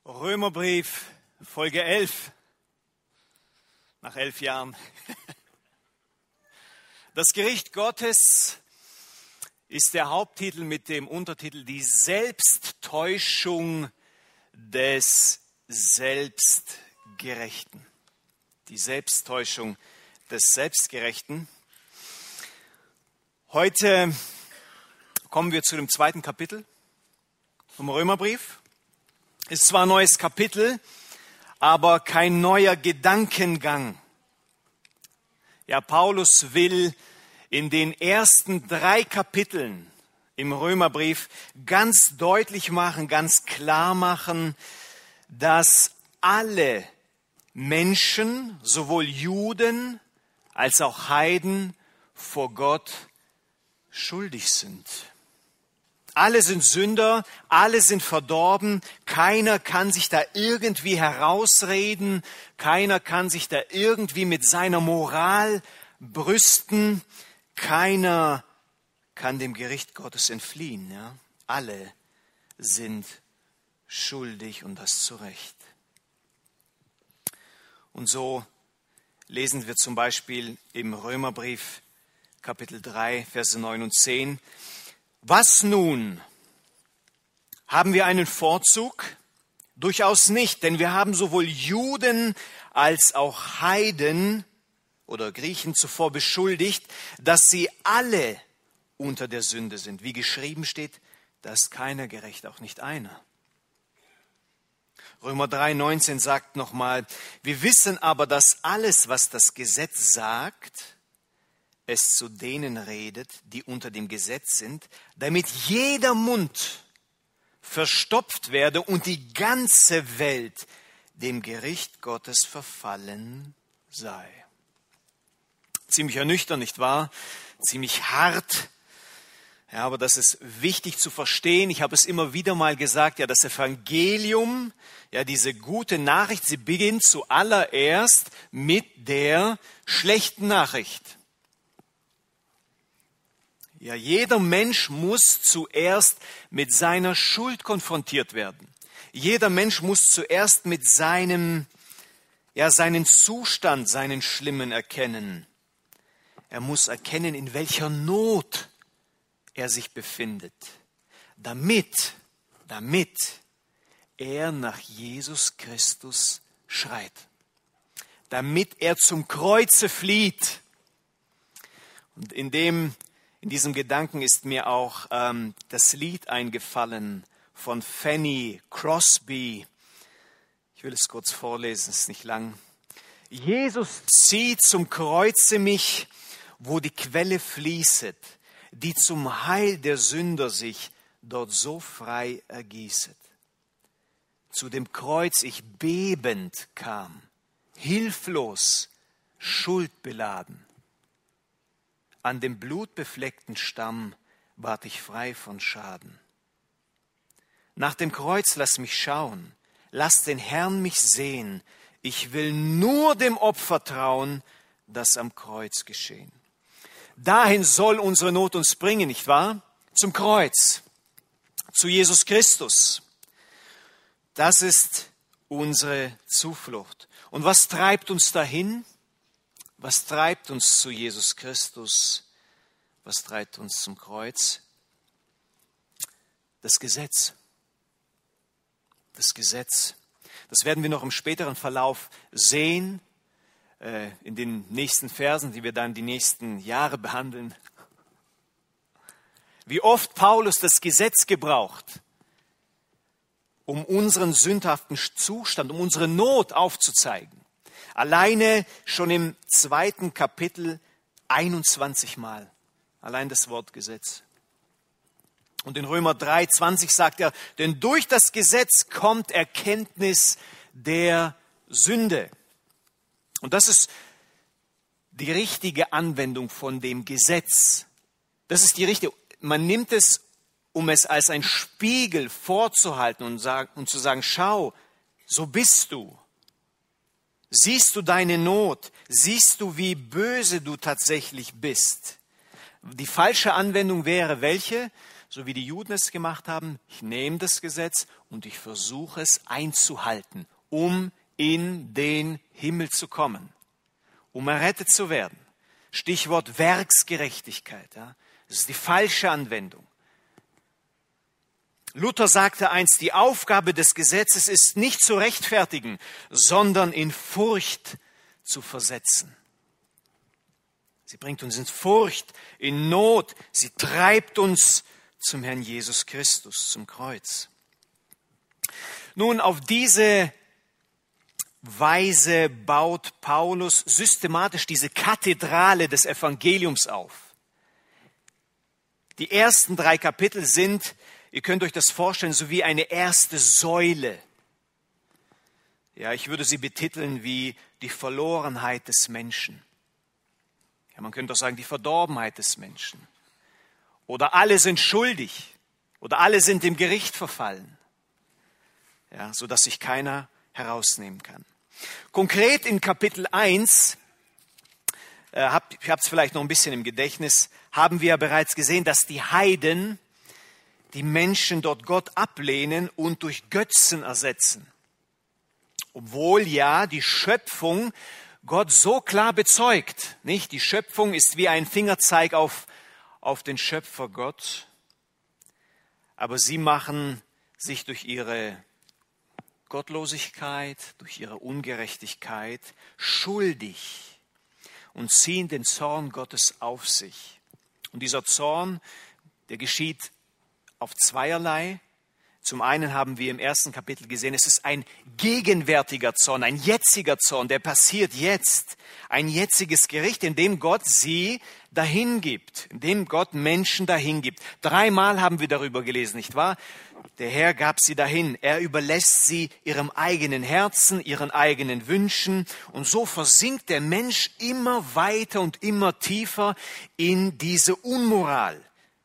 Römerbrief, Folge 11, nach 11 Jahren. Das Gericht Gottes ist der Haupttitel mit dem Untertitel Die Selbsttäuschung des Selbstgerechten. Die Selbsttäuschung des Selbstgerechten. Heute kommen wir zu dem zweiten Kapitel vom Römerbrief. Ist zwar ein neues Kapitel, aber kein neuer Gedankengang. Ja, Paulus will in den ersten 3 Kapiteln im Römerbrief ganz deutlich machen, ganz klar machen, dass alle Menschen, sowohl Juden als auch Heiden, vor Gott schuldig sind. Alle sind Sünder, alle sind verdorben, keiner kann sich da irgendwie herausreden, keiner kann sich da irgendwie mit seiner Moral brüsten, keiner kann dem Gericht Gottes entfliehen. Ja? Alle sind schuldig und das zu Recht. Und so lesen wir zum Beispiel im Römerbrief Kapitel 3, Verse 9 und 10, Was nun? Haben wir einen Vorzug? Durchaus nicht, denn wir haben sowohl Juden als auch Heiden oder Griechen zuvor beschuldigt, dass sie alle unter der Sünde sind. Wie geschrieben steht, da ist keiner gerecht, auch nicht einer. Römer 3,19 sagt nochmal, wir wissen aber, dass alles, was das Gesetz sagt, es zu denen redet, die unter dem Gesetz sind, damit jeder Mund verstopft werde und die ganze Welt dem Gericht Gottes verfallen sei. Ziemlich ernüchternd, nicht wahr? Ziemlich hart. Ja, aber das ist wichtig zu verstehen. Ich habe es immer wieder mal gesagt, ja, das Evangelium, ja, diese gute Nachricht, sie beginnt zuallererst mit der schlechten Nachricht. Ja, jeder Mensch muss zuerst mit seiner Schuld konfrontiert werden. Jeder Mensch muss zuerst mit seinen Zustand, seinen Schlimmen erkennen. Er muss erkennen, in welcher Not er sich befindet, damit er nach Jesus Christus schreit, damit er zum Kreuze flieht. Und in diesem Gedanken ist mir auch das Lied eingefallen von Fanny Crosby. Ich will es kurz vorlesen, es ist nicht lang. Jesus zieht zum Kreuze mich, wo die Quelle fließet, die zum Heil der Sünder sich dort so frei ergießet. Zu dem Kreuz ich bebend kam, hilflos, schuldbeladen. An dem blutbefleckten Stamm ward ich frei von Schaden. Nach dem Kreuz lass mich schauen, lass den Herrn mich sehen. Ich will nur dem Opfer trauen, das am Kreuz geschehen. Dahin soll unsere Not uns bringen, nicht wahr? Zum Kreuz, zu Jesus Christus. Das ist unsere Zuflucht. Und was treibt uns dahin? Was treibt uns zu Jesus Christus? Was treibt uns zum Kreuz? Das Gesetz. Das Gesetz. Das werden wir noch im späteren Verlauf sehen, in den nächsten Versen, die wir dann die nächsten Jahre behandeln. Wie oft Paulus das Gesetz gebraucht, um unseren sündhaften Zustand, um unsere Not aufzuzeigen. Alleine schon im 2. Kapitel 21 Mal. Allein das Wort Gesetz. Und in Römer 3,20 sagt er, denn durch das Gesetz kommt Erkenntnis der Sünde. Und das ist die richtige Anwendung von dem Gesetz. Das ist die richtige. Man nimmt es, um es als ein Spiegel vorzuhalten und zu sagen, schau, so bist du. Siehst du deine Not? Siehst du, wie böse du tatsächlich bist? Die falsche Anwendung wäre welche? So wie die Juden es gemacht haben, ich nehme das Gesetz und ich versuche es einzuhalten, um in den Himmel zu kommen, um errettet zu werden. Stichwort Werksgerechtigkeit. Ja? Das ist die falsche Anwendung. Luther sagte einst, die Aufgabe des Gesetzes ist nicht zu rechtfertigen, sondern in Furcht zu versetzen. Sie bringt uns in Furcht, in Not. Sie treibt uns zum Herrn Jesus Christus, zum Kreuz. Nun, auf diese Weise baut Paulus systematisch diese Kathedrale des Evangeliums auf. Die ersten 3 Kapitel sind, ihr könnt euch das vorstellen, so wie eine erste Säule. Ja, ich würde sie betiteln wie die Verlorenheit des Menschen. Ja, man könnte auch sagen, die Verdorbenheit des Menschen. Oder alle sind schuldig. Oder alle sind dem Gericht verfallen. Ja, sodass sich keiner herausnehmen kann. Konkret in Kapitel 1, ich habe es vielleicht noch ein bisschen im Gedächtnis, haben wir ja bereits gesehen, dass die Heiden, die Menschen dort Gott ablehnen und durch Götzen ersetzen. Obwohl ja die Schöpfung Gott so klar bezeugt, nicht? Die Schöpfung ist wie ein Fingerzeig auf den Schöpfer Gott, aber sie machen sich durch ihre Gottlosigkeit, durch ihre Ungerechtigkeit schuldig und ziehen den Zorn Gottes auf sich. Und dieser Zorn, der geschieht auf zweierlei. Zum einen haben wir im ersten Kapitel gesehen, es ist ein gegenwärtiger Zorn, ein jetziger Zorn, der passiert jetzt. Ein jetziges Gericht, in dem Gott sie dahin gibt, in dem Gott Menschen dahin gibt. 3-mal haben wir darüber gelesen, nicht wahr? Der Herr gab sie dahin. Er überlässt sie ihrem eigenen Herzen, ihren eigenen Wünschen. Und so versinkt der Mensch immer weiter und immer tiefer in diese Unmoral.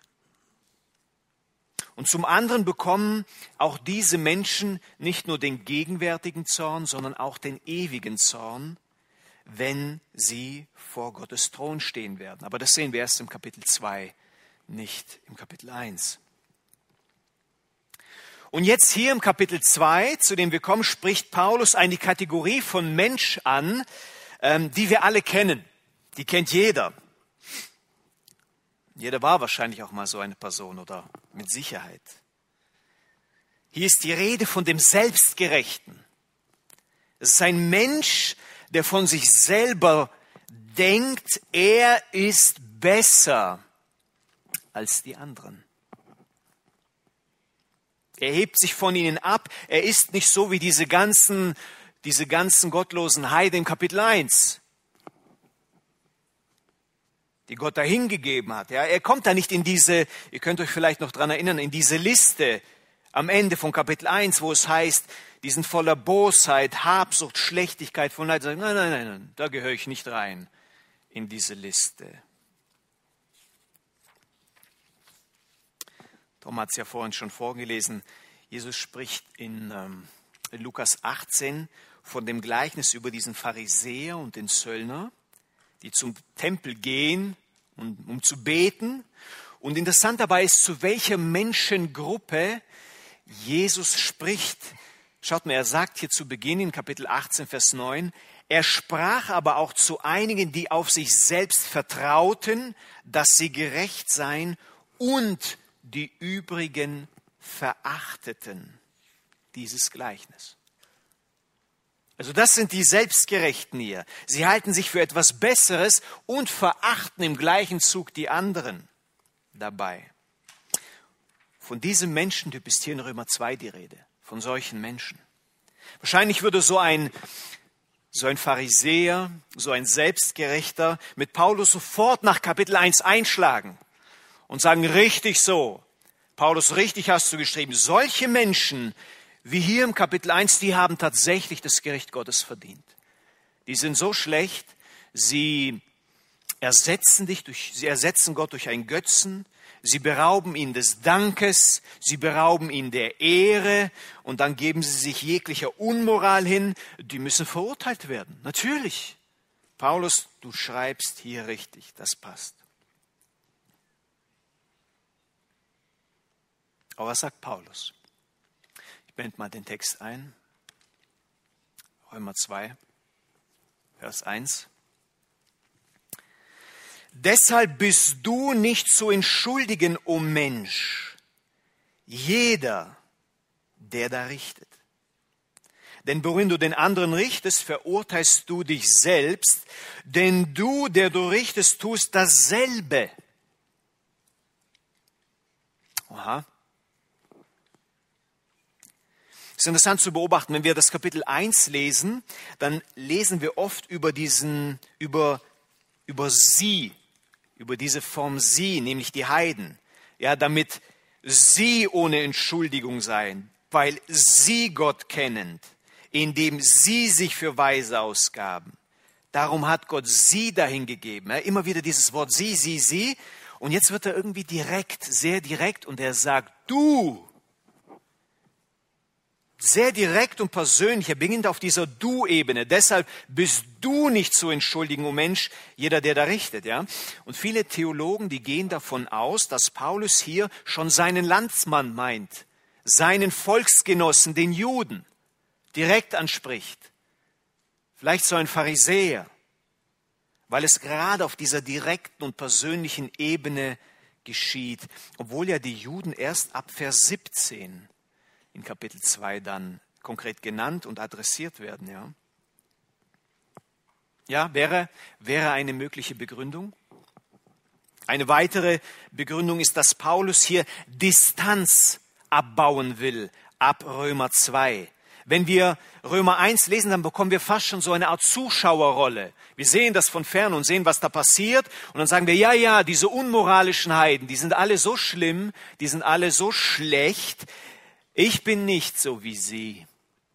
Und zum anderen bekommen auch diese Menschen nicht nur den gegenwärtigen Zorn, sondern auch den ewigen Zorn, wenn sie vor Gottes Thron stehen werden. Aber das sehen wir erst im Kapitel 2, nicht im Kapitel 1. Und jetzt hier im Kapitel 2, zu dem wir kommen, spricht Paulus eine Kategorie von Mensch an, die wir alle kennen. Die kennt jeder. Jeder war wahrscheinlich auch mal so eine Person oder mit Sicherheit. Hier ist die Rede von dem Selbstgerechten. Es ist ein Mensch, der von sich selber denkt, er ist besser als die anderen. Er hebt sich von ihnen ab. Er ist nicht so wie diese ganzen gottlosen Heiden im Kapitel 1, die Gott dahingegeben hat. Ja, er kommt da nicht in diese, ihr könnt euch vielleicht noch daran erinnern, in diese Liste am Ende von Kapitel 1, wo es heißt, die sind voller Bosheit, Habsucht, Schlechtigkeit, von Leid. Nein, da gehöre ich nicht rein in diese Liste. Tom hat es ja vorhin schon vorgelesen. Jesus spricht in Lukas 18 von dem Gleichnis über diesen Pharisäer und den Zöllner, die zum Tempel gehen, um zu beten. Und interessant dabei ist, zu welcher Menschengruppe Jesus spricht. Schaut mal, er sagt hier zu Beginn in Kapitel 18, Vers 9, er sprach aber auch zu einigen, die auf sich selbst vertrauten, dass sie gerecht seien und die übrigen verachteten dieses Gleichnis. Also das sind die Selbstgerechten hier. Sie halten sich für etwas Besseres und verachten im gleichen Zug die anderen dabei. Von diesem Menschentyp ist hier in Römer 2 die Rede, von solchen Menschen. Wahrscheinlich würde so ein Pharisäer, so ein Selbstgerechter mit Paulus sofort nach Kapitel 1 einschlagen und sagen, richtig so, Paulus, richtig hast du geschrieben. Solche Menschen wie hier im Kapitel 1, die haben tatsächlich das Gericht Gottes verdient. Die sind so schlecht, sie ersetzen Gott durch einen Götzen, sie berauben ihn des Dankes, sie berauben ihn der Ehre und dann geben sie sich jeglicher Unmoral hin. Die müssen verurteilt werden, natürlich. Paulus, du schreibst hier richtig, das passt. Aber was sagt Paulus? Ich Ich blende mal den Text ein. Römer 2, Vers 1. Deshalb bist du nicht zu entschuldigen, o Mensch, jeder, der da richtet. Denn worin du den anderen richtest, verurteilst du dich selbst, denn du, der du richtest, tust dasselbe. Aha. Es ist interessant zu beobachten, wenn wir das Kapitel 1 lesen, dann lesen wir oft über sie, über diese Form sie, nämlich die Heiden, ja, damit sie ohne Entschuldigung seien, weil sie Gott kennend, indem sie sich für weise ausgaben. Darum hat Gott sie dahin gegeben. Ja, immer wieder dieses Wort sie. Und jetzt wird er irgendwie direkt, sehr direkt und er sagt, du. Sehr direkt und persönlich. Er beginnt auf dieser Du-Ebene. Deshalb bist du nicht zu entschuldigen, o Mensch, jeder, der da richtet. Ja? Und viele Theologen, die gehen davon aus, dass Paulus hier schon seinen Landsmann meint, seinen Volksgenossen, den Juden, direkt anspricht. Vielleicht so ein Pharisäer, weil es gerade auf dieser direkten und persönlichen Ebene geschieht, obwohl ja die Juden erst ab Vers 17 in Kapitel 2 dann konkret genannt und adressiert werden. Ja, wäre eine mögliche Begründung. Eine weitere Begründung ist, dass Paulus hier Distanz abbauen will ab Römer 2. Wenn wir Römer 1 lesen, dann bekommen wir fast schon so eine Art Zuschauerrolle. Wir sehen das von fern und sehen, was da passiert. Und dann sagen wir, ja, diese unmoralischen Heiden, die sind alle so schlimm, die sind alle so schlecht. Ich bin nicht so wie sie.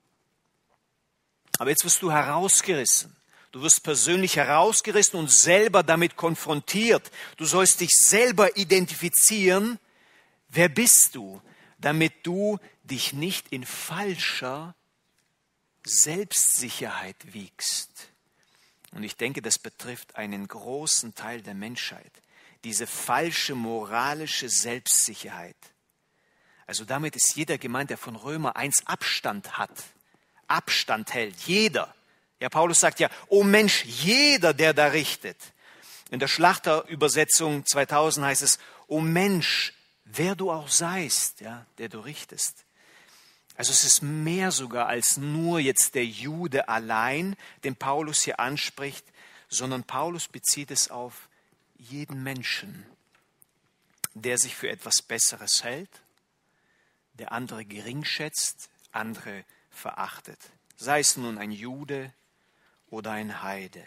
Aber jetzt wirst du herausgerissen. Du wirst persönlich herausgerissen und selber damit konfrontiert. Du sollst dich selber identifizieren. Wer bist du, damit du dich nicht in falscher Selbstsicherheit wiegst? Und ich denke, das betrifft einen großen Teil der Menschheit. Diese falsche moralische Selbstsicherheit. Also damit ist jeder gemeint, der von Römer 1 Abstand hält. Jeder. Ja, Paulus sagt ja, o Mensch, jeder, der da richtet. In der Schlachterübersetzung 2000 heißt es, o Mensch, wer du auch seist, ja, der du richtest. Also es ist mehr sogar als nur jetzt der Jude allein, den Paulus hier anspricht, sondern Paulus bezieht es auf jeden Menschen, der sich für etwas Besseres hält, der andere geringschätzt, andere verachtet. Sei es nun ein Jude oder ein Heide.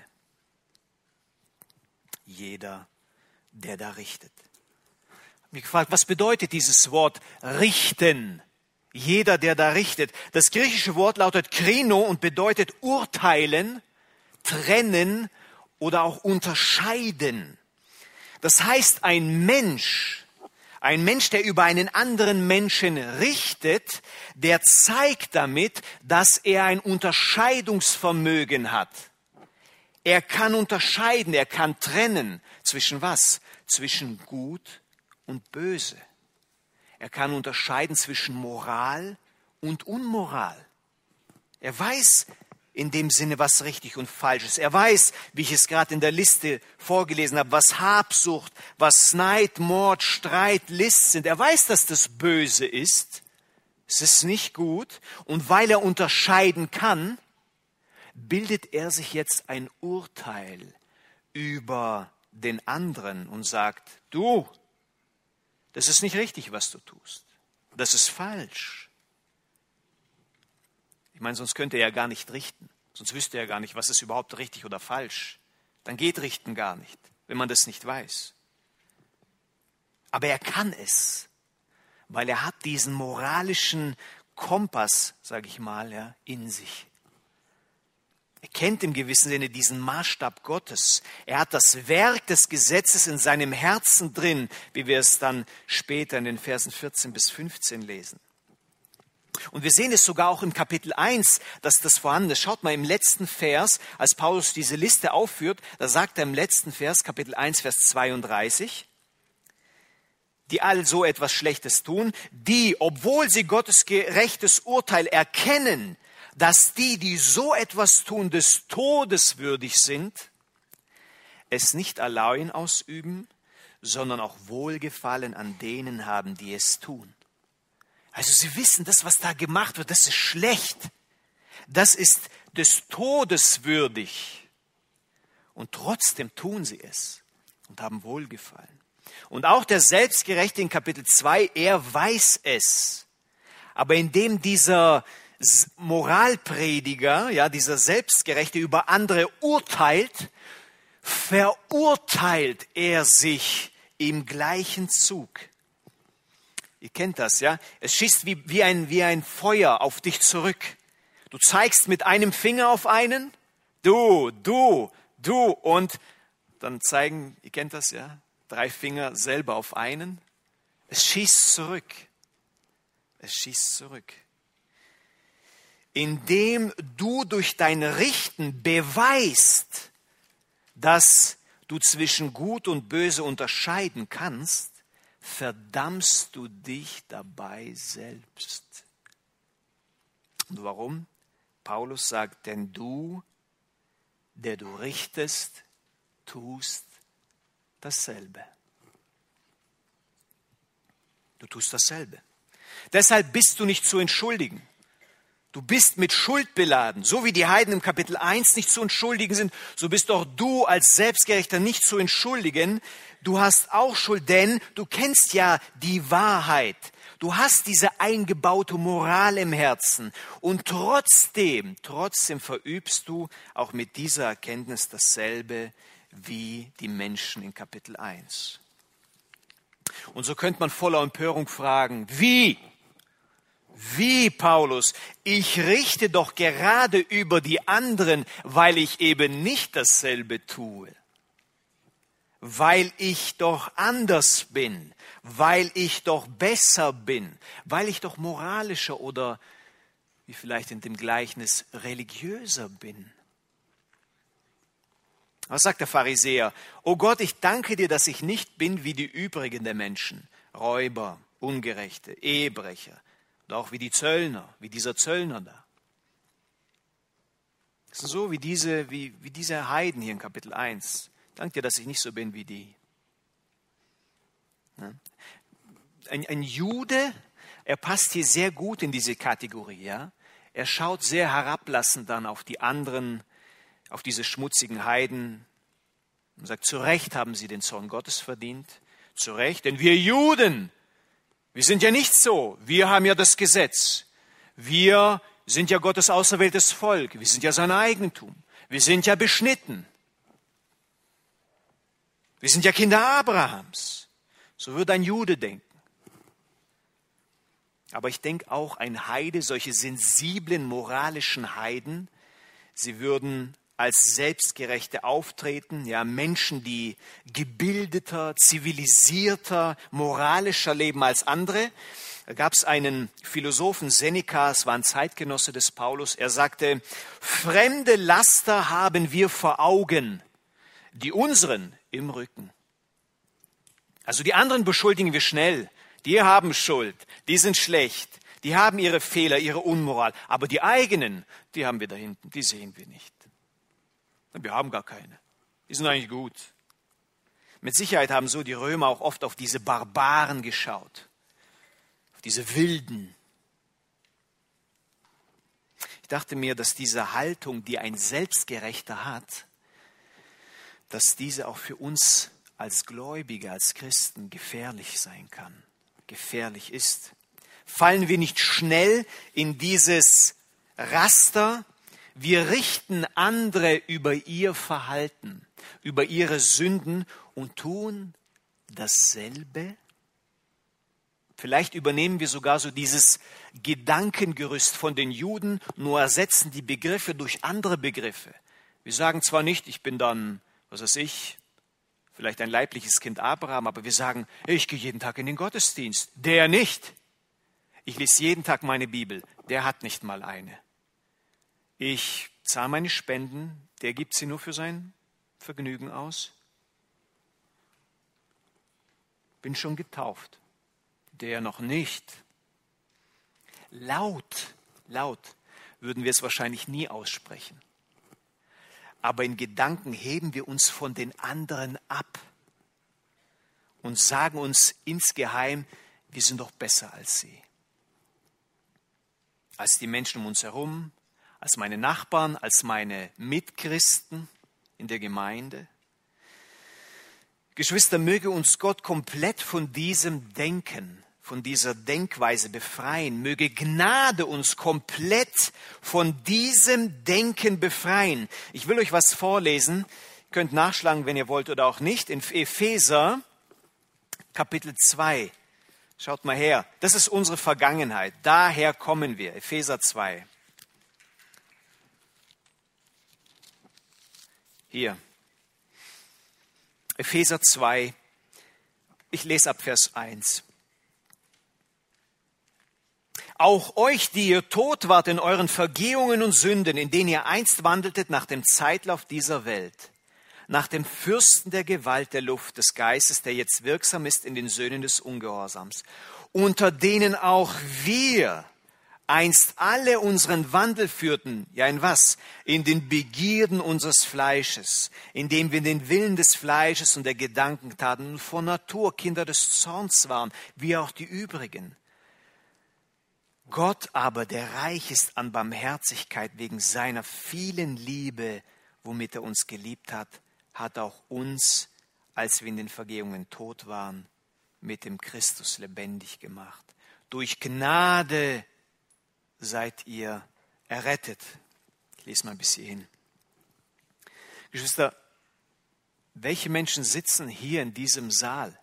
Jeder, der da richtet. Ich habe mich gefragt, was bedeutet dieses Wort richten? Jeder, der da richtet. Das griechische Wort lautet krino und bedeutet urteilen, trennen oder auch unterscheiden. Das heißt, ein Mensch, der über einen anderen Menschen richtet, der zeigt damit, dass er ein Unterscheidungsvermögen hat. Er kann unterscheiden, er kann trennen. Zwischen was? Zwischen Gut und Böse. Er kann unterscheiden zwischen Moral und Unmoral. Er weiß in dem Sinne, was richtig und falsch ist. Er weiß, wie ich es gerade in der Liste vorgelesen habe, was Habsucht, was Neid, Mord, Streit, List sind. Er weiß, dass das böse ist. Es ist nicht gut. Und weil er unterscheiden kann, bildet er sich jetzt ein Urteil über den anderen und sagt, du, das ist nicht richtig, was du tust. Das ist falsch. Ich meine, sonst könnte er ja gar nicht richten. Sonst wüsste er gar nicht, was ist überhaupt richtig oder falsch. Dann geht Richten gar nicht, wenn man das nicht weiß. Aber er kann es, weil er hat diesen moralischen Kompass, sage ich mal, ja, in sich. Er kennt im gewissen Sinne diesen Maßstab Gottes. Er hat das Werk des Gesetzes in seinem Herzen drin, wie wir es dann später in den Versen 14 bis 15 lesen. Und wir sehen es sogar auch im Kapitel 1, dass das vorhanden ist. Schaut mal im letzten Vers, als Paulus diese Liste aufführt, da sagt er im letzten Vers, Kapitel 1, Vers 32, die all so etwas Schlechtes tun, die, obwohl sie Gottes gerechtes Urteil erkennen, dass die so etwas tun, des Todes würdig sind, es nicht allein ausüben, sondern auch Wohlgefallen an denen haben, die es tun. Also sie wissen, das, was da gemacht wird, das ist schlecht. Das ist des Todes würdig. Und trotzdem tun sie es und haben Wohlgefallen. Und auch der Selbstgerechte in Kapitel 2, er weiß es. Aber indem dieser Moralprediger, ja, dieser Selbstgerechte über andere urteilt, verurteilt er sich im gleichen Zug. Ihr kennt das, ja? Es schießt wie ein Feuer auf dich zurück. Du zeigst mit einem Finger auf einen, du, und dann zeigen, ihr kennt das, ja? 3 Finger selber auf einen. Es schießt zurück. Es schießt zurück. Indem du durch dein Richten beweist, dass du zwischen Gut und Böse unterscheiden kannst, verdammst du dich dabei selbst. Und warum? Paulus sagt, denn du, der du richtest, tust dasselbe. Du tust dasselbe. Deshalb bist du nicht zu entschuldigen. Du bist mit Schuld beladen. So wie die Heiden im Kapitel 1 nicht zu entschuldigen sind, so bist auch du als Selbstgerechter nicht zu entschuldigen. Du hast auch Schuld, denn du kennst ja die Wahrheit. Du hast diese eingebaute Moral im Herzen. Und trotzdem verübst du auch mit dieser Erkenntnis dasselbe wie die Menschen in Kapitel 1. Und so könnte man voller Empörung fragen, wie? Wie, Paulus? Ich richte doch gerade über die anderen, weil ich eben nicht dasselbe tue. Weil ich doch anders bin, weil ich doch besser bin, weil ich doch moralischer oder, wie vielleicht in dem Gleichnis, religiöser bin. Was sagt der Pharisäer? Oh Gott, ich danke dir, dass ich nicht bin wie die übrigen der Menschen, Räuber, Ungerechte, Ehebrecher, oder auch wie die Zöllner, wie dieser Zöllner da. Das ist so wie diese Heiden hier in Kapitel 1. Dank dir, dass ich nicht so bin wie die. Ja. Ein Jude, er passt hier sehr gut in diese Kategorie. Ja? Er schaut sehr herablassend dann auf die anderen, auf diese schmutzigen Heiden. Und sagt, zu Recht haben sie den Zorn Gottes verdient. Zu Recht, denn wir Juden, wir sind ja nicht so. Wir haben ja das Gesetz. Wir sind ja Gottes auserwähltes Volk. Wir sind ja sein Eigentum. Wir sind ja beschnitten. Wir sind ja Kinder Abrahams. So würde ein Jude denken. Aber ich denke auch ein Heide, solche sensiblen moralischen Heiden, sie würden als Selbstgerechte auftreten, ja, Menschen, die gebildeter, zivilisierter, moralischer leben als andere. Da gab es einen Philosophen, Seneca, es war ein Zeitgenosse des Paulus, er sagte, fremde Laster haben wir vor Augen, die unseren im Rücken. Also die anderen beschuldigen wir schnell, die haben Schuld, die sind schlecht, die haben ihre Fehler, ihre Unmoral, aber die eigenen, die haben wir da hinten, die sehen wir nicht. Wir haben gar keine. Die sind eigentlich gut. Mit Sicherheit haben so die Römer auch oft auf diese Barbaren geschaut. Auf diese Wilden. Ich dachte mir, dass diese Haltung, die ein Selbstgerechter hat, dass diese auch für uns als Gläubige, als Christen gefährlich sein kann. Gefährlich ist. Fallen wir nicht schnell in dieses Raster? Wir richten andere über ihr Verhalten, über ihre Sünden und tun dasselbe. Vielleicht übernehmen wir sogar so dieses Gedankengerüst von den Juden, nur ersetzen die Begriffe durch andere Begriffe. Wir sagen zwar nicht, ich bin dann, was weiß ich, vielleicht ein leibliches Kind Abraham, aber wir sagen, ich gehe jeden Tag in den Gottesdienst. Der nicht. Ich lese jeden Tag meine Bibel. Der hat nicht mal eine. Ich zahle meine Spenden, der gibt sie nur für sein Vergnügen aus. Bin schon getauft. der noch nicht. Laut würden wir es wahrscheinlich nie aussprechen. Aber in Gedanken heben wir uns von den anderen ab und sagen uns insgeheim, wir sind doch besser als sie. Als die Menschen um uns herum, als meine Nachbarn, als meine Mitchristen in der Gemeinde. Geschwister, möge uns Gott komplett von diesem Denken, von dieser Denkweise befreien. Möge Gnade uns komplett von diesem Denken befreien. Ich will euch was vorlesen. Ihr könnt nachschlagen, wenn ihr wollt oder auch nicht. In Epheser Kapitel 2. Schaut mal her. Das ist unsere Vergangenheit. Daher kommen wir. Epheser 2. Hier. Epheser 2. Ich lese ab Vers 1. Auch euch, die ihr tot wart in euren Vergehungen und Sünden, in denen ihr einst wandeltet nach dem Zeitlauf dieser Welt, nach dem Fürsten der Gewalt der Luft, des Geistes, der jetzt wirksam ist in den Söhnen des Ungehorsams, unter denen auch wir einst alle unseren Wandel führten, ja in was? In den Begierden unseres Fleisches, indem wir den Willen des Fleisches und der Gedanken taten und von Natur Kinder des Zorns waren, wie auch die übrigen. Gott aber, der reich ist an Barmherzigkeit wegen seiner vielen Liebe, womit er uns geliebt hat, hat auch uns, als wir in den Vergehungen tot waren, mit dem Christus lebendig gemacht. Durch Gnade seid ihr errettet. Ich lese mal bis hierhin. Geschwister, welche Menschen sitzen hier in diesem Saal?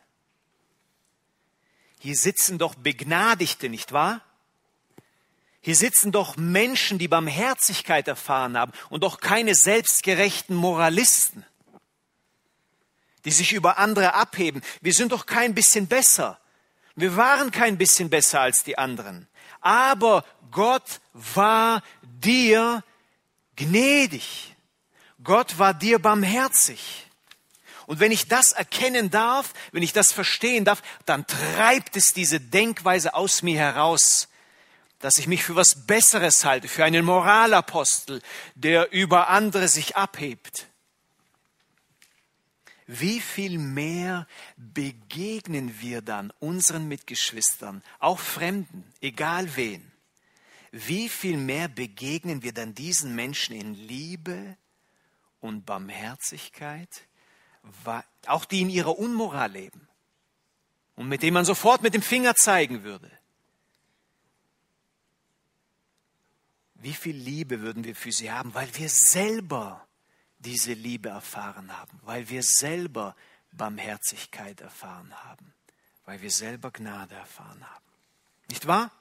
Hier sitzen doch Begnadigte, nicht wahr? Hier sitzen doch Menschen, die Barmherzigkeit erfahren haben und doch keine selbstgerechten Moralisten, die sich über andere abheben. Wir sind doch kein bisschen besser. Wir waren kein bisschen besser als die anderen. Aber Gott war dir gnädig. Gott war dir barmherzig. Und wenn ich das erkennen darf, wenn ich das verstehen darf, dann treibt es diese Denkweise aus mir heraus, dass ich mich für was Besseres halte, für einen Moralapostel, der über andere sich abhebt. Wie viel mehr begegnen wir dann unseren Mitgeschwistern, auch Fremden, egal wen? Wie viel mehr begegnen wir dann diesen Menschen in Liebe und Barmherzigkeit, auch die in ihrer Unmoral leben und mit denen man sofort mit dem Finger zeigen würde? Wie viel Liebe würden wir für sie haben, weil wir selber diese Liebe erfahren haben, weil wir selber Barmherzigkeit erfahren haben, weil wir selber Gnade erfahren haben. Nicht wahr?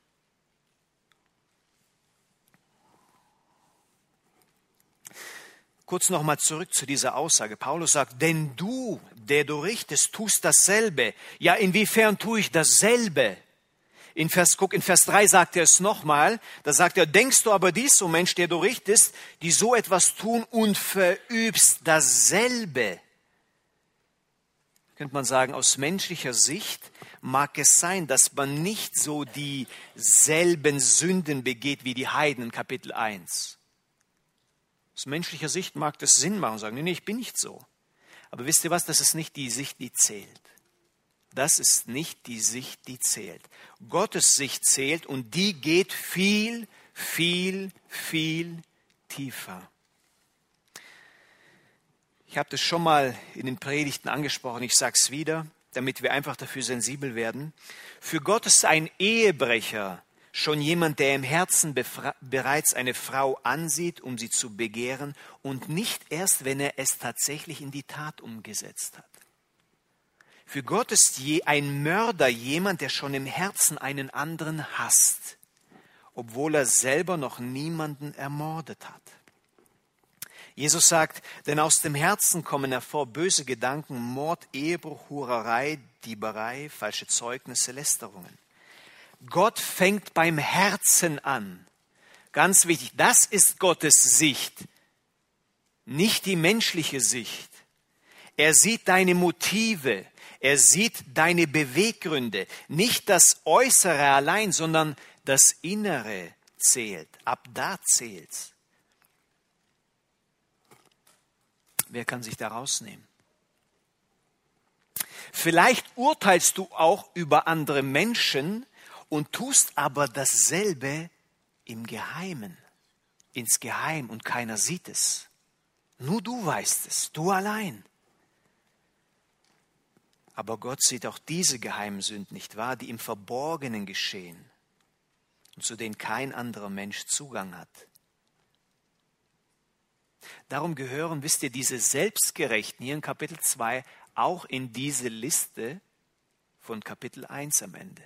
Kurz nochmal zurück zu dieser Aussage. Paulus sagt, denn du, der du richtest, tust dasselbe. Ja, inwiefern tue ich dasselbe? In Vers 3 sagt er es nochmal, da sagt er, denkst du aber dies, o Mensch, der du richtest, die so etwas tun und verübst dasselbe. Könnte man sagen, aus menschlicher Sicht mag es sein, dass man nicht so dieselben Sünden begeht wie die Heiden in Kapitel 1. Aus menschlicher Sicht mag das Sinn machen und sagen, nee, ich bin nicht so. Aber wisst ihr was, das ist nicht die Sicht, die zählt. Das ist nicht die Sicht, die zählt. Gottes Sicht zählt und die geht viel, viel, viel tiefer. Ich habe das schon mal in den Predigten angesprochen, ich sage es wieder, damit wir einfach dafür sensibel werden. Für Gott ist ein Ehebrecher schon jemand, der im Herzen bereits eine Frau ansieht, um sie zu begehren und nicht erst, wenn er es tatsächlich in die Tat umgesetzt hat. Für Gott ist ein Mörder jemand, der schon im Herzen einen anderen hasst, obwohl er selber noch niemanden ermordet hat. Jesus sagt, denn aus dem Herzen kommen hervor böse Gedanken, Mord, Ehebruch, Hurerei, Dieberei, falsche Zeugnisse, Lästerungen. Gott fängt beim Herzen an. Ganz wichtig, das ist Gottes Sicht, nicht die menschliche Sicht. Er sieht deine Motive. Er sieht deine Beweggründe. Nicht das Äußere allein, sondern das Innere zählt. Ab da zählt's. Wer kann sich da rausnehmen? Vielleicht urteilst du auch über andere Menschen und tust aber dasselbe im Geheimen, insgeheim, und keiner sieht es. Nur du weißt es, du allein. Aber Gott sieht auch diese geheimen Sünden, nicht wahr, die im Verborgenen geschehen und zu denen kein anderer Mensch Zugang hat. Darum gehören, wisst ihr, diese Selbstgerechten hier in Kapitel 2 auch in diese Liste von Kapitel 1 am Ende.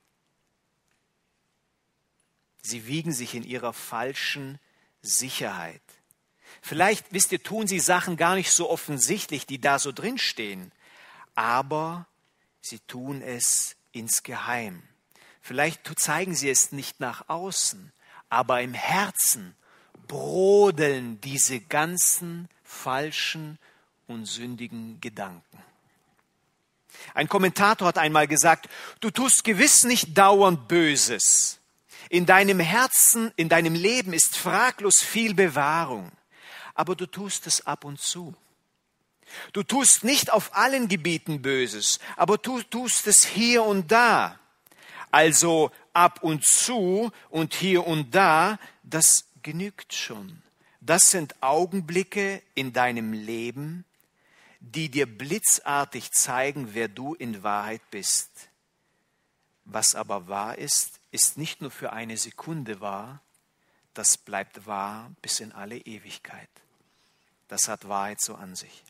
Sie wiegen sich in ihrer falschen Sicherheit. Vielleicht, wisst ihr, tun sie Sachen gar nicht so offensichtlich, die da so drinstehen, aber sie tun es insgeheim. Vielleicht zeigen sie es nicht nach außen, aber im Herzen brodeln diese ganzen falschen und sündigen Gedanken. Ein Kommentator hat einmal gesagt, du tust gewiss nicht dauernd Böses. In deinem Herzen, in deinem Leben ist fraglos viel Bewahrung, aber du tust es ab und zu. Du tust nicht auf allen Gebieten Böses, aber du tust es hier und da. Also ab und zu und hier und da, das genügt schon. Das sind Augenblicke in deinem Leben, die dir blitzartig zeigen, wer du in Wahrheit bist. Was aber wahr ist, ist nicht nur für eine Sekunde wahr, das bleibt wahr bis in alle Ewigkeit. Das hat Wahrheit so an sich.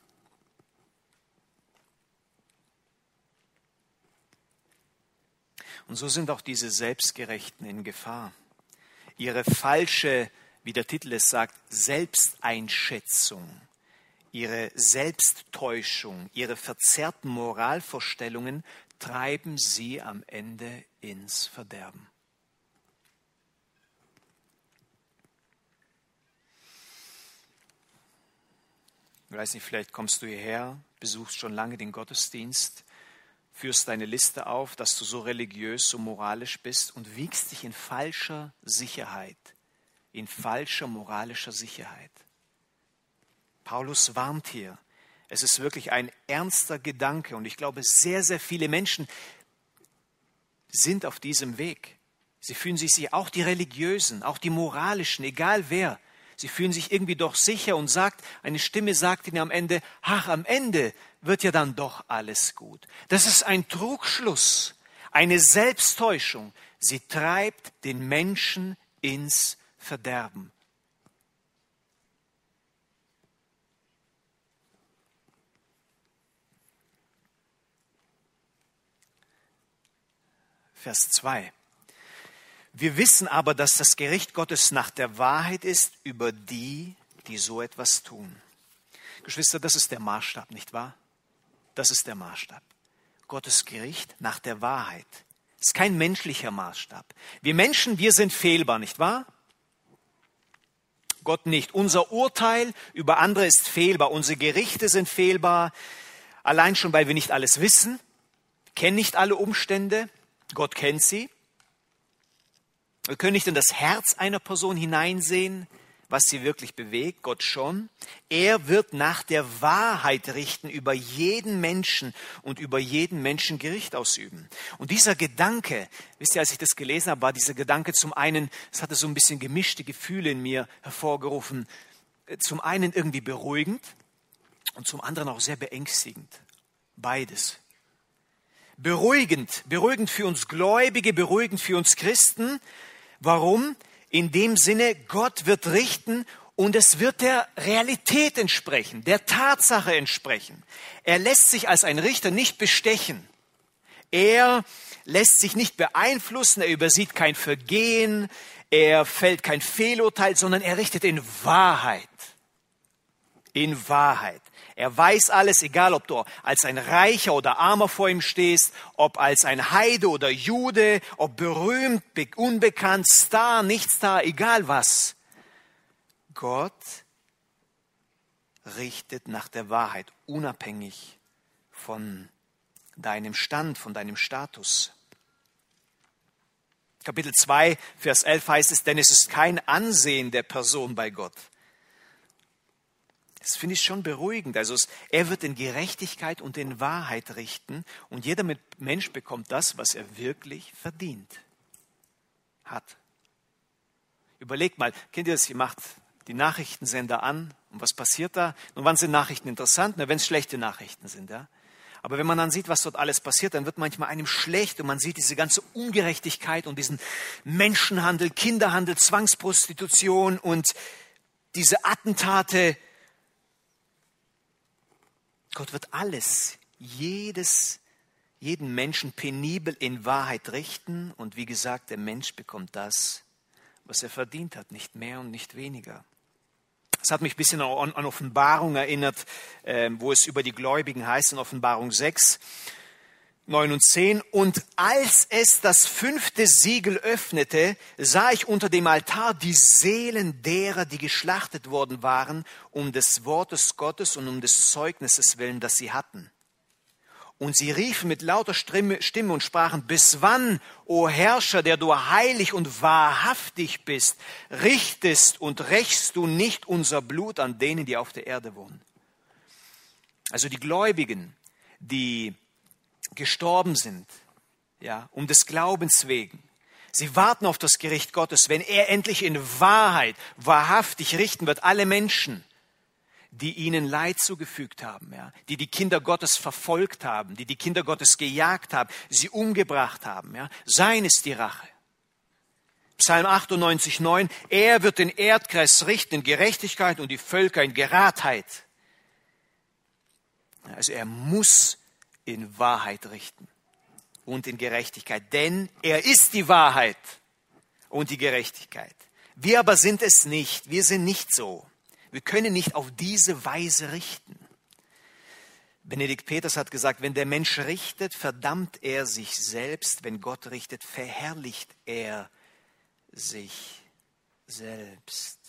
Und so sind auch diese Selbstgerechten in Gefahr. Ihre falsche, wie der Titel es sagt, Selbsteinschätzung, ihre Selbsttäuschung, ihre verzerrten Moralvorstellungen treiben sie am Ende ins Verderben. Ich weiß nicht, vielleicht kommst du hierher, besuchst schon lange den Gottesdienst, führst deine Liste auf, dass du so religiös, so moralisch bist und wiegst dich in falscher Sicherheit, in falscher moralischer Sicherheit. Paulus warnt hier. Es ist wirklich ein ernster Gedanke und ich glaube, sehr, sehr viele Menschen sind auf diesem Weg. Sie fühlen sich, auch die Religiösen, auch die Moralischen, egal wer, sie fühlen sich irgendwie doch sicher und eine Stimme sagt ihnen am Ende, ach, am Ende wird ja dann doch alles gut. Das ist ein Trugschluss, eine Selbsttäuschung. Sie treibt den Menschen ins Verderben. Vers 2. Wir wissen aber, dass das Gericht Gottes nach der Wahrheit ist über die, die so etwas tun. Geschwister, das ist der Maßstab, nicht wahr? Das ist der Maßstab. Gottes Gericht nach der Wahrheit. Das ist kein menschlicher Maßstab. Wir Menschen, wir sind fehlbar, nicht wahr? Gott nicht. Unser Urteil über andere ist fehlbar. Unsere Gerichte sind fehlbar. Allein schon, weil wir nicht alles wissen, kennen nicht alle Umstände. Gott kennt sie. Wir können nicht in das Herz einer Person hineinsehen, was sie wirklich bewegt, Gott schon. Er wird nach der Wahrheit richten über jeden Menschen und über jeden Menschen Gericht ausüben. Und dieser Gedanke, wisst ihr, als ich das gelesen habe, war dieser Gedanke zum einen, es hatte so ein bisschen gemischte Gefühle in mir hervorgerufen, zum einen irgendwie beruhigend und zum anderen auch sehr beängstigend. Beides. Beruhigend für uns Gläubige, beruhigend für uns Christen. Warum? In dem Sinne, Gott wird richten und es wird der Realität entsprechen, der Tatsache entsprechen. Er lässt sich als ein Richter nicht bestechen. Er lässt sich nicht beeinflussen, er übersieht kein Vergehen, er fällt kein Fehlurteil, sondern er richtet in Wahrheit. In Wahrheit. Er weiß alles, egal ob du als ein Reicher oder Armer vor ihm stehst, ob als ein Heide oder Jude, ob berühmt, unbekannt, Star, nicht Star, egal was. Gott richtet nach der Wahrheit, unabhängig von deinem Stand, von deinem Status. Kapitel 2, Vers 11 heißt es, denn es ist kein Ansehen der Person bei Gott. Das finde ich schon beruhigend. Also er wird in Gerechtigkeit und in Wahrheit richten und jeder Mensch bekommt das, was er wirklich verdient hat. Überlegt mal, kennt ihr das, ihr macht die Nachrichtensender an und was passiert da? Und wann sind Nachrichten interessant? Na, wenn es schlechte Nachrichten sind, ja. Aber wenn man dann sieht, was dort alles passiert, dann wird manchmal einem schlecht und man sieht diese ganze Ungerechtigkeit und diesen Menschenhandel, Kinderhandel, Zwangsprostitution und diese Attentate. Gott wird alles, jeden Menschen penibel in Wahrheit richten und wie gesagt, der Mensch bekommt das, was er verdient hat, nicht mehr und nicht weniger. Das hat mich ein bisschen an Offenbarung erinnert, wo es über die Gläubigen heißt in Offenbarung 6, 9 und 10. Und als es das 5. Siegel öffnete, sah ich unter dem Altar die Seelen derer, die geschlachtet worden waren, um des Wortes Gottes und um des Zeugnisses willen, das sie hatten. Und sie riefen mit lauter Stimme und sprachen, bis wann, o Herrscher, der du heilig und wahrhaftig bist, richtest und rächst du nicht unser Blut an denen, die auf der Erde wohnen? Also die Gläubigen, die gestorben sind, ja, um des Glaubens wegen. Sie warten auf das Gericht Gottes, wenn er endlich in Wahrheit, wahrhaftig richten wird, alle Menschen, die ihnen Leid zugefügt haben, ja, die Kinder Gottes verfolgt haben, die Kinder Gottes gejagt haben, sie umgebracht haben. Ja. Sein ist die Rache. Psalm 98, 9, er wird den Erdkreis richten in Gerechtigkeit und die Völker in Geradheit. Also er muss in Wahrheit richten und in Gerechtigkeit, denn er ist die Wahrheit und die Gerechtigkeit. Wir aber sind es nicht, wir sind nicht so. Wir können nicht auf diese Weise richten. Benedikt Peters hat gesagt, wenn der Mensch richtet, verdammt er sich selbst. Wenn Gott richtet, verherrlicht er sich selbst.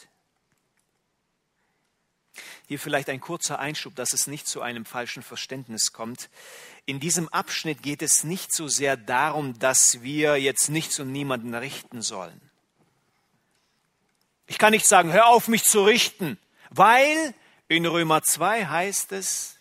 Hier vielleicht ein kurzer Einschub, dass es nicht zu einem falschen Verständnis kommt. In diesem Abschnitt geht es nicht so sehr darum, dass wir jetzt nichts und niemanden richten sollen. Ich kann nicht sagen, hör auf, mich zu richten. Weil in Römer 2 heißt es,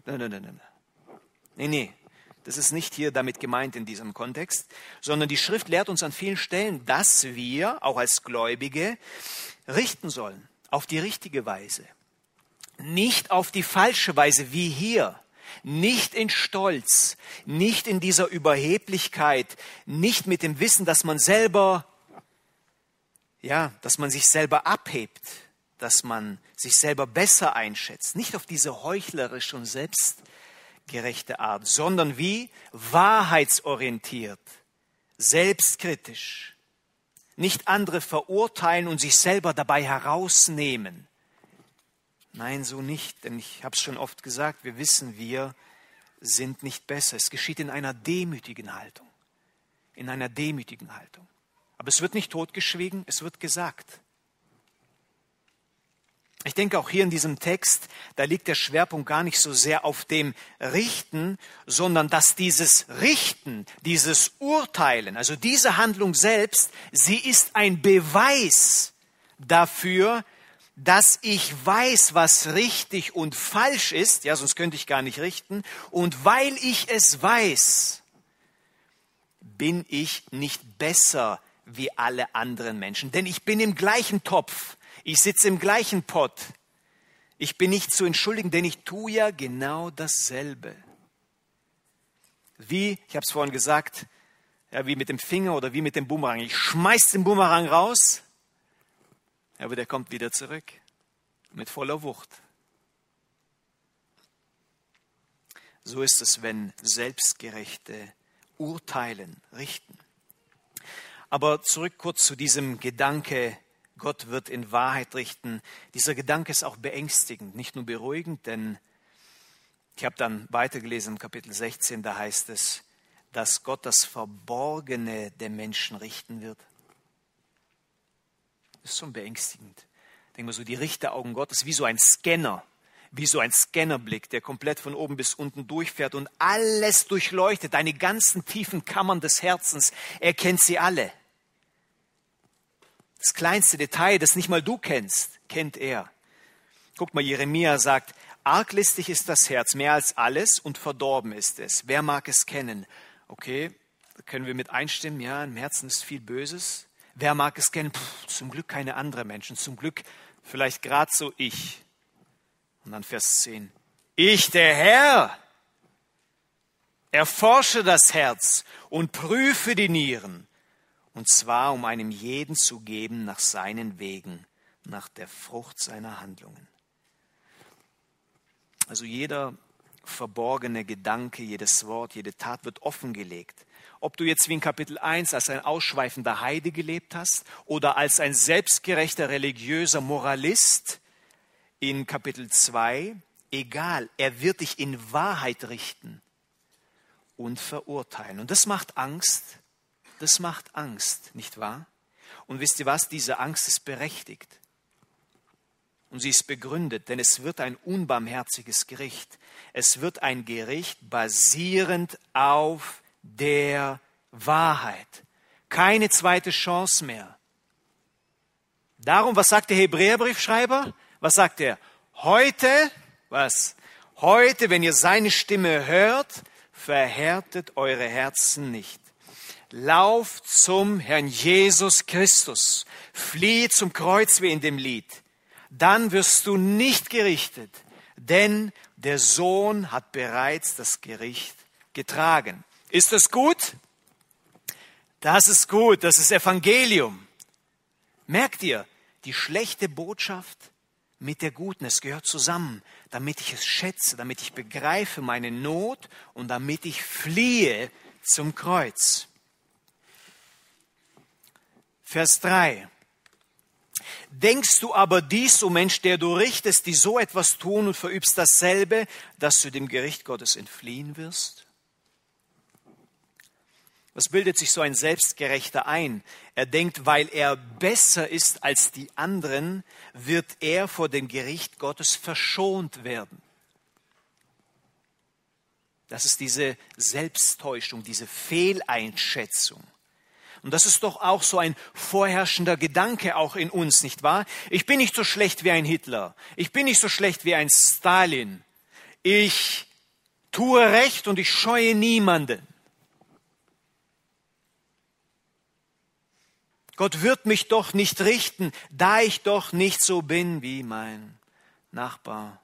nee, das ist nicht hier damit gemeint in diesem Kontext, sondern die Schrift lehrt uns an vielen Stellen, dass wir, auch als Gläubige, richten sollen, auf die richtige Weise. Nicht auf die falsche Weise wie hier, nicht in Stolz, nicht in dieser Überheblichkeit, nicht mit dem Wissen, dass man selber, ja, dass man sich selber abhebt, dass man sich selber besser einschätzt. Nicht auf diese heuchlerische und selbstgerechte Art, sondern wie wahrheitsorientiert, selbstkritisch. Nicht andere verurteilen und sich selber dabei herausnehmen. Nein, so nicht, denn ich habe es schon oft gesagt, wir wissen, wir sind nicht besser. Es geschieht in einer demütigen Haltung. In einer demütigen Haltung. Aber es wird nicht totgeschwiegen, es wird gesagt. Ich denke auch hier in diesem Text, da liegt der Schwerpunkt gar nicht so sehr auf dem Richten, sondern dass dieses Richten, dieses Urteilen, also diese Handlung selbst, sie ist ein Beweis dafür, dass ich weiß, was richtig und falsch ist, ja, sonst könnte ich gar nicht richten, und weil ich es weiß, bin ich nicht besser wie alle anderen Menschen, denn ich bin im gleichen Topf. Ich sitze im gleichen Pott. Ich bin nicht zu entschuldigen, denn ich tue ja genau dasselbe. Wie, ich habe es vorhin gesagt, ja, wie mit dem Finger oder wie mit dem Bumerang. Ich schmeiß den Bumerang raus, aber der kommt wieder zurück mit voller Wucht. So ist es, wenn Selbstgerechte urteilen, richten. Aber zurück kurz zu diesem Gedanke, Gott wird in Wahrheit richten. Dieser Gedanke ist auch beängstigend, nicht nur beruhigend, denn ich habe dann weitergelesen im Kapitel 16, da heißt es, dass Gott das Verborgene der Menschen richten wird. Das ist schon beängstigend. Denken wir so, die Richteraugen Gottes wie so ein Scanner. wie so ein Scannerblick, der komplett von oben bis unten durchfährt und alles durchleuchtet, deine ganzen tiefen Kammern des Herzens. Er kennt sie alle. Das kleinste Detail, das nicht mal du kennst, kennt er. Guck mal, Jeremia sagt, arglistig ist das Herz, mehr als alles, und verdorben ist es. Wer mag es kennen? Okay, da können wir mit einstimmen, ja, im Herzen ist viel Böses. Wer mag es kennen? Zum Glück keine anderen Menschen, zum Glück vielleicht gerade so ich. Und dann Vers 10. Ich, der Herr, erforsche das Herz und prüfe die Nieren, und zwar um einem jeden zu geben nach seinen Wegen, nach der Frucht seiner Handlungen. Also jeder verborgene Gedanke, jedes Wort, jede Tat wird offengelegt. Ob du jetzt wie in Kapitel 1 als ein ausschweifender Heide gelebt hast oder als ein selbstgerechter religiöser Moralist in Kapitel 2, egal, er wird dich in Wahrheit richten und verurteilen. Und das macht Angst, nicht wahr? Und wisst ihr was, diese Angst ist berechtigt. Und sie ist begründet, denn es wird ein unbarmherziges Gericht. Es wird ein Gericht basierend auf der Wahrheit. Keine zweite Chance mehr. Darum, was sagt der Hebräerbriefschreiber? Was sagt er? Heute, was? Heute, wenn ihr seine Stimme hört, verhärtet eure Herzen nicht. Lauft zum Herrn Jesus Christus. Fliehe zum Kreuz wie in dem Lied. Dann wirst du nicht gerichtet, denn der Sohn hat bereits das Gericht getragen. Ist das gut? Das ist gut, das ist Evangelium. Merkt ihr, die schlechte Botschaft mit der guten, es gehört zusammen, damit ich es schätze, damit ich begreife meine Not und damit ich fliehe zum Kreuz. Vers 3. Denkst du aber dies, o Mensch, der du richtest, die so etwas tun und verübst dasselbe, dass du dem Gericht Gottes entfliehen wirst? Was bildet sich so ein Selbstgerechter ein? Er denkt, weil er besser ist als die anderen, wird er vor dem Gericht Gottes verschont werden. Das ist diese Selbsttäuschung, diese Fehleinschätzung. Und das ist doch auch so ein vorherrschender Gedanke auch in uns, nicht wahr? Ich bin nicht so schlecht wie ein Hitler. Ich bin nicht so schlecht wie ein Stalin. Ich tue Recht und ich scheue niemanden. Gott wird mich doch nicht richten, da ich doch nicht so bin wie mein Nachbar,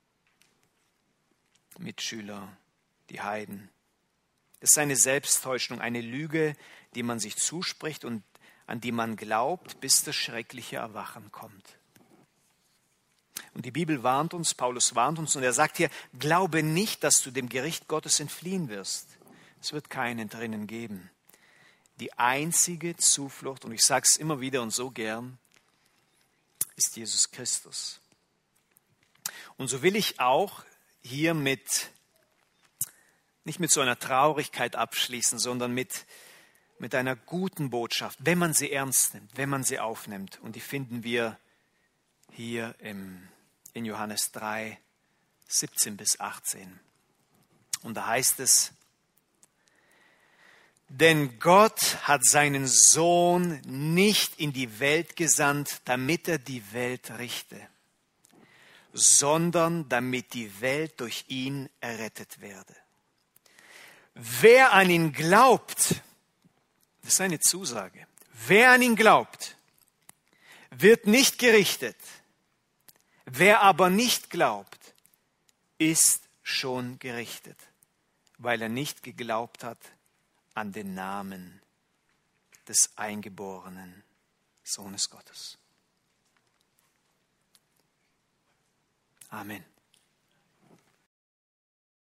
Mitschüler, die Heiden. Das ist eine Selbsttäuschung, eine Lüge, die man sich zuspricht und an die man glaubt, bis das schreckliche Erwachen kommt. Und die Bibel warnt uns, Paulus warnt uns, und er sagt hier, glaube nicht, dass du dem Gericht Gottes entfliehen wirst. Es wird keinen drinnen geben. Die einzige Zuflucht, und ich sage es immer wieder und so gern, ist Jesus Christus. Und so will ich auch hier nicht mit so einer Traurigkeit abschließen, sondern mit einer guten Botschaft, wenn man sie ernst nimmt, wenn man sie aufnimmt. Und die finden wir hier in Johannes 3, 17 bis 18. Und da heißt es, denn Gott hat seinen Sohn nicht in die Welt gesandt, damit er die Welt richte, sondern damit die Welt durch ihn errettet werde. Wer an ihn glaubt, das ist eine Zusage, wer an ihn glaubt, wird nicht gerichtet. Wer aber nicht glaubt, ist schon gerichtet, weil er nicht geglaubt hat an den Namen des eingeborenen Sohnes Gottes. Amen.